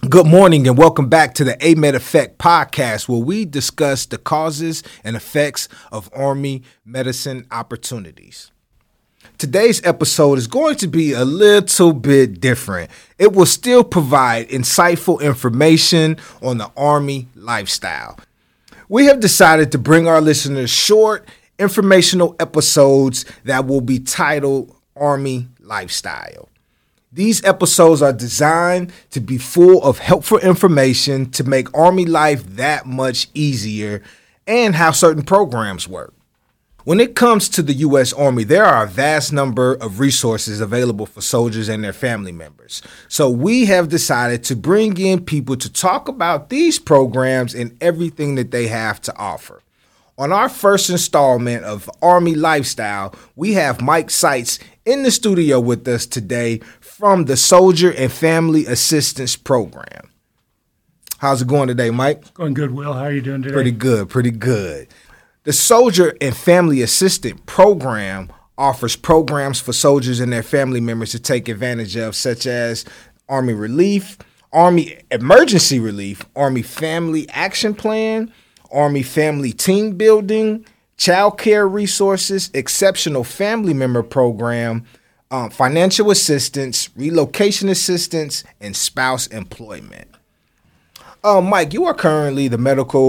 Good morning and welcome back to the AMED Effect podcast, where we discuss the causes and effects of Army medicine opportunities. Today's episode is going to be a little bit different. It will still provide insightful information on the Army lifestyle. We have decided to bring our listeners short, informational episodes that will be titled Army Lifestyle. These episodes are designed to be full of helpful information to make Army life that much easier and how certain programs work. When it comes to the U.S. Army, there are a vast number of resources available for soldiers and their family members. So we have decided to bring in people to talk about these programs and everything that they have to offer. On our first installment of Army Lifestyle, we have Mike Seitz in the studio with us today from the Soldier and Family Assistance Program. How's it going today, Mike? Going good, Will. How are you doing today? Pretty good. The Soldier and Family Assistance Program offers programs for soldiers and their family members to take advantage of, such as Army Relief, Army Emergency Relief, Army Family Action Plan, Army Family Team Building, Child Care Resources, Exceptional Family Member Program, Financial Assistance, Relocation Assistance, and Spouse Employment. Mike, you are currently at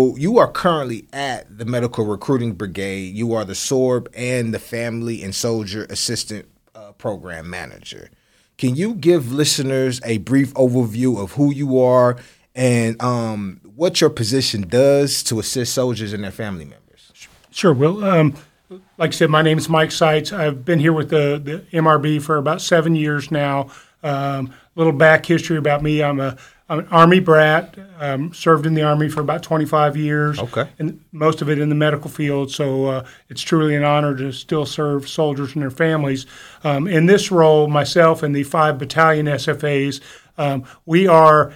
the Medical Recruiting Brigade. You are the SORB and the Family and Soldier Assistant Program Manager. Can you give listeners a brief overview of who you are and what your position does to assist soldiers and their family members? Sure, Will. Like I said, my name is Mike Seitz. I've been here with the MRB for about 7 years now. Little back history about me. I'm an Army brat, served in the Army for about 25 years, and most of it in the medical field, so it's truly an honor to still serve soldiers and their families. In this role, myself and the 5 battalion SFAs, we are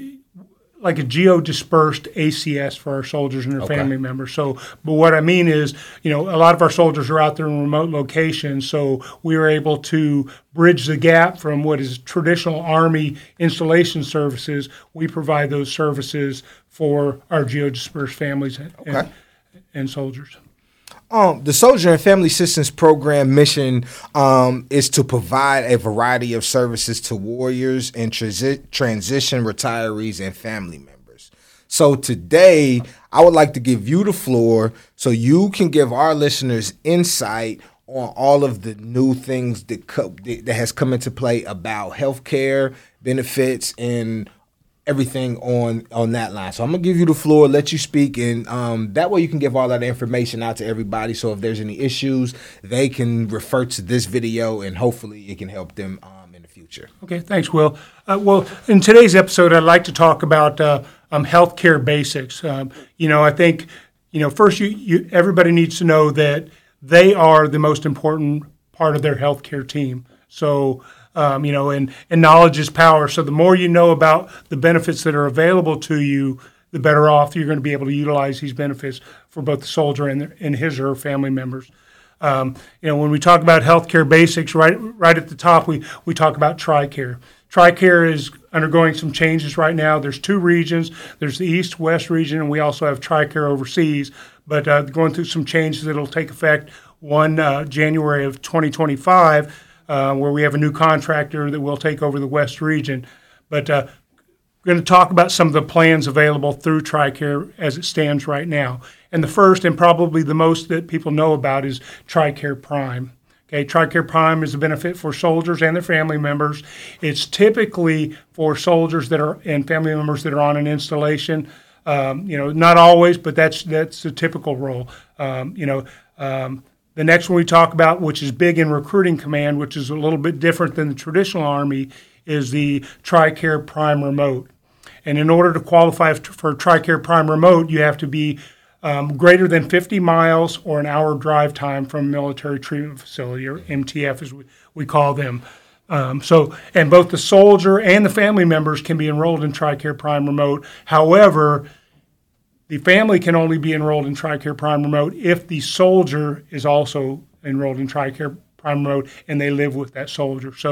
like a geo-dispersed ACS for our soldiers and their family members. So, but what I mean is, a lot of our soldiers are out there in remote locations, so we are able to bridge the gap from what is traditional Army installation services. We provide those services for our geo-dispersed families and soldiers. The Soldier and Family Assistance Program mission is to provide a variety of services to warriors and transition retirees and family members. So today, I would like to give you the floor so you can give our listeners insight on all of the new things that has come into play about healthcare benefits and everything on that line. So I'm going to give you the floor, let you speak, and that way you can give all that information out to everybody. So if there's any issues, they can refer to this video and hopefully it can help them in the future. Okay, thanks, Will. Well, in today's episode, I'd like to talk about healthcare basics. I think, first everybody needs to know that they are the most important part of their healthcare team. So, and knowledge is power. So the more you know about the benefits that are available to you, the better off you're going to be able to utilize these benefits for both the soldier and his or her family members. When we talk about healthcare basics, right at the top, we talk about TRICARE. TRICARE is undergoing some changes right now. There's 2 regions. There's the East-West region, and we also have TRICARE overseas. But going through some changes that will take effect 1 January of 2025. Where we have a new contractor that will take over the West region. But we're going to talk about some of the plans available through TRICARE as it stands right now. And the first and probably the most that people know about is TRICARE Prime. Okay, TRICARE Prime is a benefit for soldiers and their family members. It's typically for soldiers and family members that are on an installation. Not always, but that's a typical role. The next one we talk about, which is big in recruiting command, which is a little bit different than the traditional Army, is the TRICARE Prime Remote. And in order to qualify for TRICARE Prime Remote, you have to be greater than 50 miles or an hour drive time from a military treatment facility, or MTF as we call them. And both the soldier and the family members can be enrolled in TRICARE Prime Remote. However, the family can only be enrolled in TRICARE Prime Remote if the soldier is also enrolled in TRICARE Prime Remote and they live with that soldier. So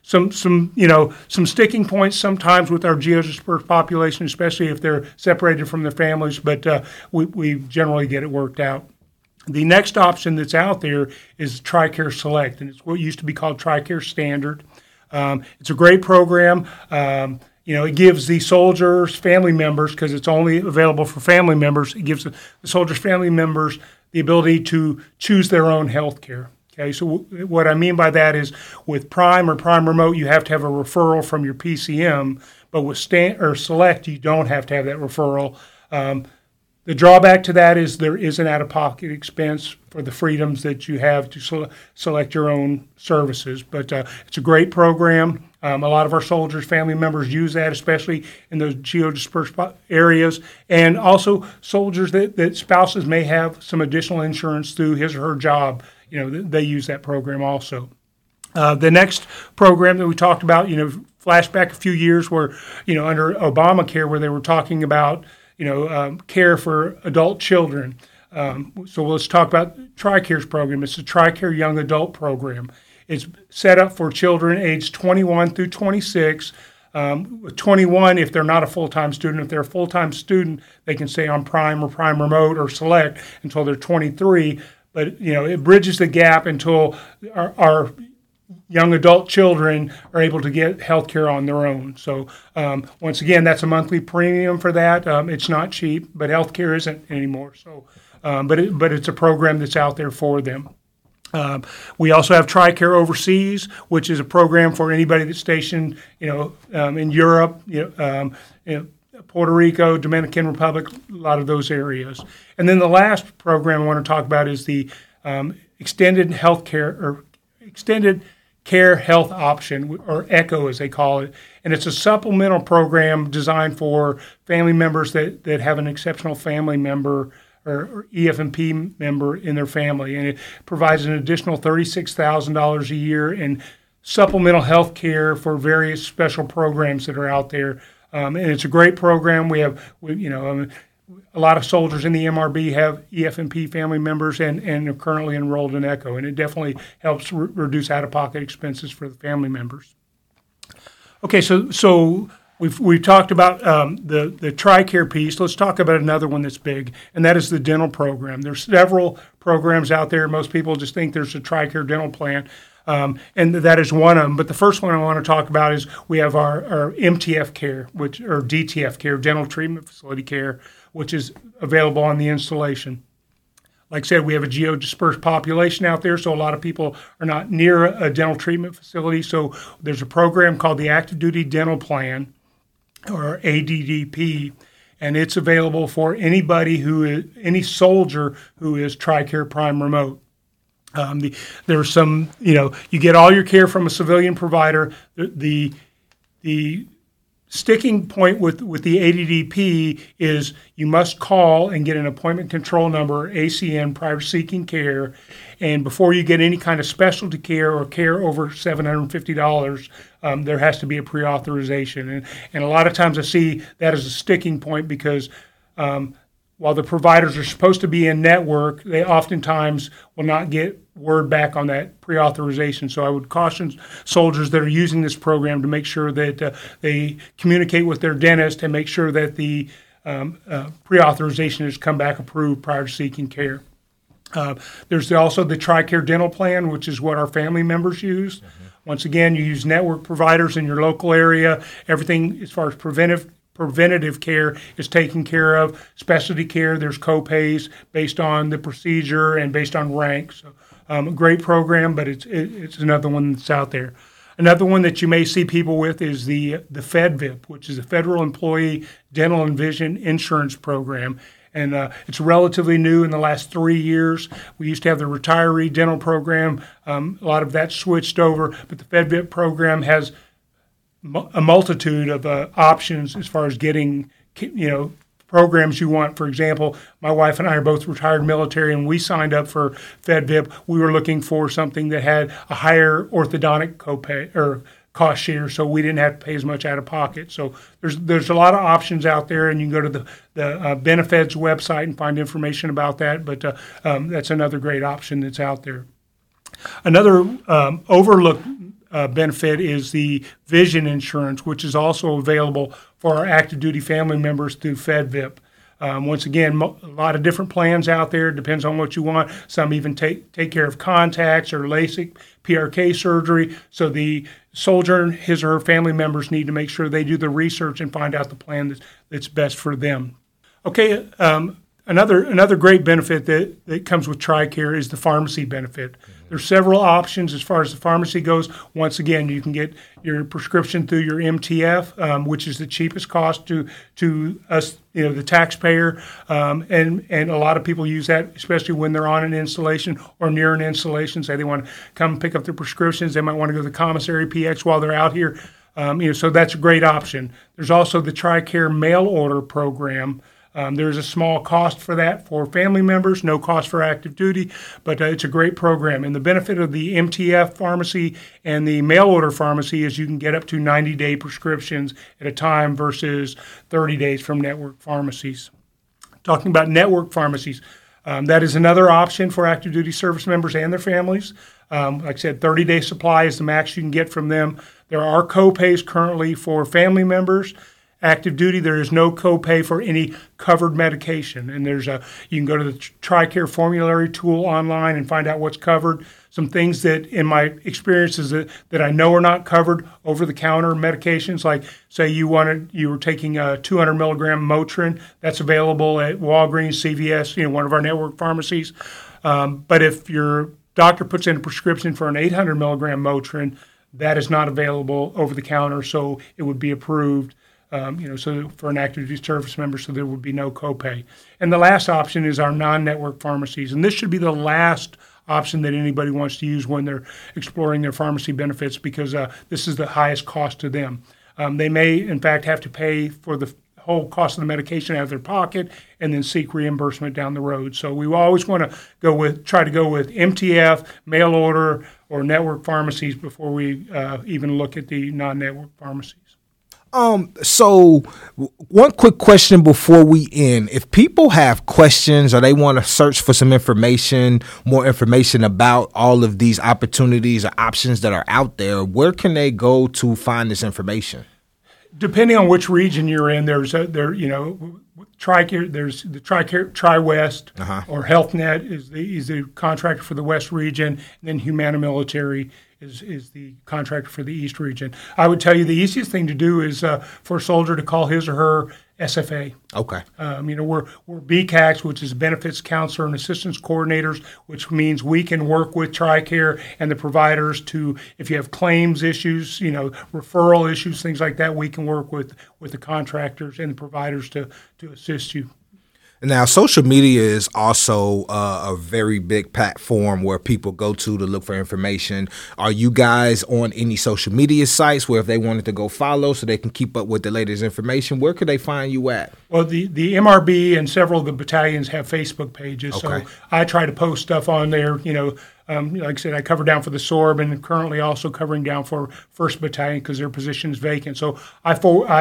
some sticking points sometimes with our geodispersed population, especially if they're separated from their families, but we generally get it worked out. The next option that's out there is TRICARE Select, and it's what used to be called TRICARE Standard. It's a great program. It gives the soldiers' family members, because it's only available for family members, it gives the soldiers' family members the ability to choose their own health care. Okay, so what I mean by that is with Prime or Prime Remote, you have to have a referral from your PCM, but with Select, you don't have to have that referral. The drawback to that is there is an out-of-pocket expense for the freedoms that you have to select your own services. But it's a great program. A lot of our soldiers' family members use that, especially in those geodispersed areas. And also soldiers that spouses may have some additional insurance through his or her job. They use that program also. The next program that we talked about, flashback a few years where, under Obamacare, where they were talking about care for adult children. So let's talk about TRICARE's program. It's a TRICARE Young Adult Program. It's set up for children aged 21 through 26. 21, if they're not a full-time student. If they're a full-time student, they can stay on Prime or Prime Remote or Select until they're 23. But, it bridges the gap until our young adult children are able to get health care on their own. So once again, that's a monthly premium for that. It's not cheap, but health care isn't anymore. So, but it's a program that's out there for them. We also have TRICARE Overseas, which is a program for anybody that's stationed, in Europe, Puerto Rico, Dominican Republic, a lot of those areas. And then the last program I want to talk about is the Extended Care Health Option, or ECHO as they call it. And it's a supplemental program designed for family members that have an exceptional family member or EF&P member in their family. And it provides an additional $36,000 a year in supplemental health care for various special programs that are out there. And it's a great program. We have, a lot of soldiers in the MRB have EF&P family members and are currently enrolled in ECHO, and it definitely helps reduce out-of-pocket expenses for the family members. Okay, so we've talked about the TRICARE piece. Let's talk about another one that's big, and that is the dental program. There's several programs out there. Most people just think there's a TRICARE dental plan. And that is one of them. But the first one I want to talk about is we have our MTF care, or DTF care, dental treatment facility care, which is available on the installation. Like I said, we have a geodispersed population out there, so a lot of people are not near a dental treatment facility. So there's a program called the Active Duty Dental Plan, or ADDP, and it's available for any soldier who is TRICARE Prime Remote. There's some, you get all your care from a civilian provider. The sticking point with the ADDP is you must call and get an appointment control number, ACN, prior to seeking care. And before you get any kind of specialty care or care over $750, there has to be a pre-authorization. And a lot of times I see that as a sticking point because while the providers are supposed to be in network, they oftentimes will not get word back on that pre-authorization. So I would caution soldiers that are using this program to make sure that they communicate with their dentist and make sure that the pre-authorization has come back approved prior to seeking care. There's also the TRICARE Dental Plan, which is what our family members use. Mm-hmm. Once again, you use network providers in your local area. Everything as far as preventative care is taken care of. Specialty care, there's co-pays based on the procedure and based on rank. So a great program, but it's another one that's out there. Another one that you may see people with is the FEDVIP, which is a Federal Employee Dental and Vision Insurance Program. And it's relatively new in the last 3 years. We used to have the retiree dental program. A lot of that switched over, but the FEDVIP program has a multitude of options as far as getting, programs you want. For example, my wife and I are both retired military, and we signed up for FEDVIP. We were looking for something that had a higher orthodontic copay or cost share, so we didn't have to pay as much out of pocket. So there's a lot of options out there, and you can go to the Benefeds website and find information about that. But that's another great option that's out there. Another overlooked benefit is the vision insurance, which is also available for our active duty family members through FedVIP. Once again, a lot of different plans out there. Depends on what you want. Some even take care of contacts or LASIK, PRK surgery. So the soldier and his or her family members need to make sure they do the research and find out the plan that's best for them. Okay, another great benefit that comes with TRICARE is the pharmacy benefit. There's several options as far as the pharmacy goes. Once again, you can get your prescription through your MTF, which is the cheapest cost to us, the taxpayer, and a lot of people use that, especially when they're on an installation or near an installation. Say they want to come pick up their prescriptions, they might want to go to the commissary PX while they're out here. So that's a great option. There's also the TRICARE mail order program. There's a small cost for that for family members, no cost for active duty, but it's a great program. And the benefit of the MTF pharmacy and the mail order pharmacy is you can get up to 90-day prescriptions at a time versus 30 days from network pharmacies. Talking about network pharmacies, that is another option for active duty service members and their families. Like I said, 30-day supply is the max you can get from them. There are co-pays currently for family members. Active duty, there is no copay for any covered medication, and you can go to the TRICARE formulary tool online and find out what's covered. Some things that, in my experiences, that I know are not covered: over-the-counter medications, like say you were taking a 200 milligram Motrin, that's available at Walgreens, CVS, one of our network pharmacies. But if your doctor puts in a prescription for an 800 milligram Motrin, that is not available over the counter, so it would be approved. So for an active duty service member, so there would be no copay. And the last option is our non-network pharmacies. And this should be the last option that anybody wants to use when they're exploring their pharmacy benefits, because this is the highest cost to them. They may, in fact, have to pay for the whole cost of the medication out of their pocket and then seek reimbursement down the road. So we always want to try to go with MTF, mail order, or network pharmacies before we even look at the non-network pharmacies. So one quick question before we end. If people have questions or they want to search for some information, more information about all of these opportunities or options that are out there, where can they go to find this information? Depending on which region you're in, there's TRICARE, there's the TRICARE Tri-West, or HealthNet is the contractor for the West region, and then Humana Military is the contractor for the East region. I would tell you the easiest thing to do is for a soldier to call his or her SFA. Okay. We're BCACs, which is Benefits Counselor and Assistance Coordinators, which means we can work with TRICARE and the providers to, if you have claims issues, referral issues, things like that, we can work with the contractors and the providers to assist you. Now, social media is also a very big platform where people go to look for information. Are you guys on any social media sites where if they wanted to go follow so they can keep up with the latest information, where could they find you at? Well, the MRB and several of the battalions have Facebook pages, Okay. So I try to post stuff on there. Like I said, I cover down for the SORB and currently also covering down for 1st Battalion because their position is vacant. So I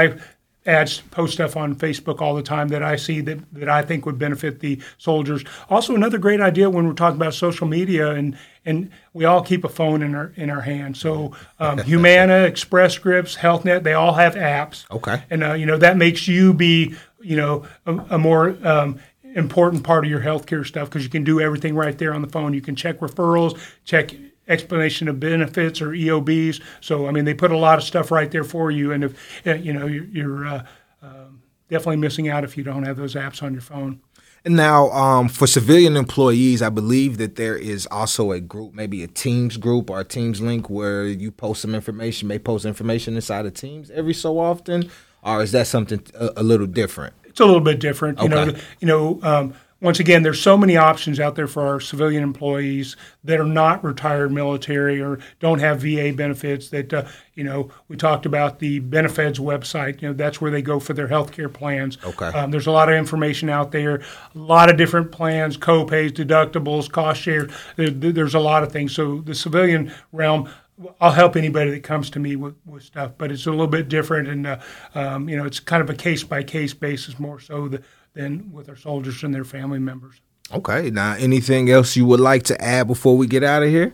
post stuff on Facebook all the time that I see that I think would benefit the soldiers. Also, another great idea when we're talking about social media, and we all keep a phone in our hand. So Humana, Express Scripts, HealthNet, they all have apps. Okay. And that makes you be a more important part of your healthcare stuff because you can do everything right there on the phone. You can check referrals, check explanation of benefits or EOBs. So, they put a lot of stuff right there for you. And if, you're definitely missing out if you don't have those apps on your phone. And now for civilian employees, I believe that there is also a group, maybe a Teams group or a Teams link where you post some information, may post information inside of Teams every so often, or is that something a little different? It's a little bit different. Okay. Once again, there's so many options out there for our civilian employees that are not retired military or don't have VA benefits that, we talked about the Benefeds website. That's where they go for their health care plans. Okay. There's a lot of information out there, a lot of different plans, co-pays, deductibles, cost share. There's a lot of things. So the civilian realm, I'll help anybody that comes to me with stuff, but it's a little bit different. And, it's kind of a case-by-case basis more so than with our soldiers and their family members. Okay. Now, anything else you would like to add before we get out of here?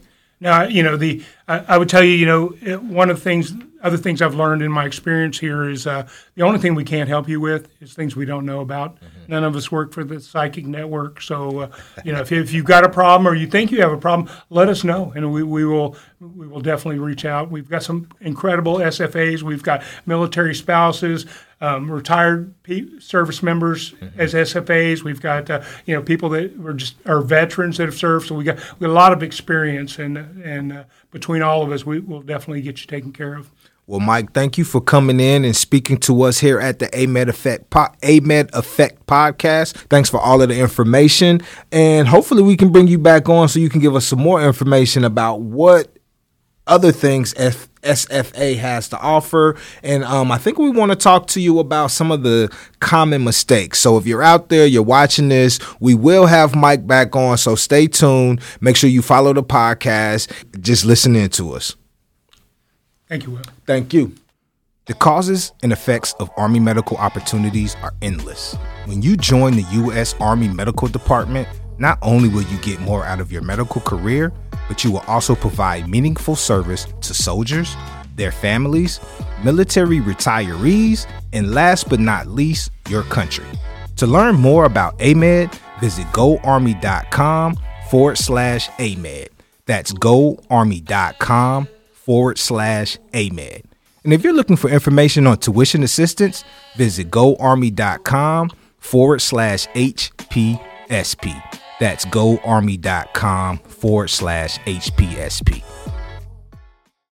Now, I would tell you, one of the other things I've learned in my experience here is the only thing we can't help you with is things we don't know about. Mm-hmm. None of us work for the Psychic Network, so if you've got a problem or you think you have a problem, let us know, and we will definitely reach out. We've got some incredible SFAs. We've got military spouses, retired service members as SFAs. We've got people that are veterans that have served. So we got a lot of experience, and between all of us, we will definitely get you taken care of. Well, Mike, thank you for coming in and speaking to us here at the AMED Effect podcast. Thanks for all of the information, and hopefully we can bring you back on so you can give us some more information about what other things SFA has to offer. And I think we want to talk to you about some of the common mistakes. So if you're out there, you're watching this, we will have Mike back on. So stay tuned. Make sure you follow the podcast. Just listen in to us. Thank you, Will. Thank you. The causes and effects of Army medical opportunities are endless. When you join the U.S. Army Medical Department, not only will you get more out of your medical career, but you will also provide meaningful service to soldiers, their families, military retirees, and last but not least, your country. To learn more about AMED, visit goarmy.com/AMED. That's goarmy.com/AMED. And if you're looking for information on tuition assistance, visit goarmy.com/HPSP. That's goarmy.com/HPSP.